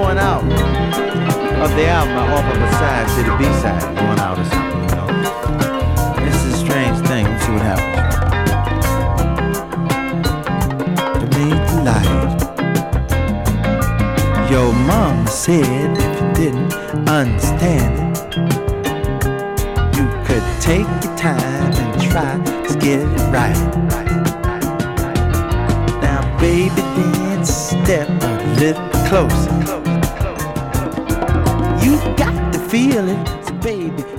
going out of the album off of a side to the B-side, going out or something, you know. It's a strange thing. Let's see what happens. To meet the light. Your mom said if you didn't understand it, you could take your time and try to get it right. Now, baby, then step a little closer. You got to feel it, so baby.